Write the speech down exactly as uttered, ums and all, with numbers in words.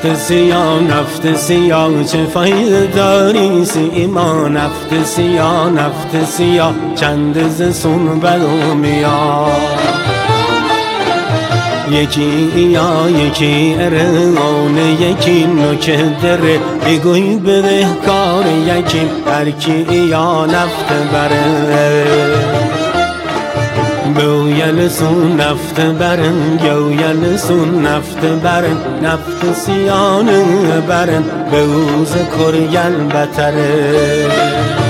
نفت سیاه نفت سیاه چه فایده داری سیما نفت سیاه نفت سیاه چند ز سون برو میاد یکی یا یکی ارهان یکی نوک دره بگوی بده کار یکی هرکی یا نفت بره گویل سون نفت برن گویل سون نفت برن نفت سیان برن به اوز کرگل بتره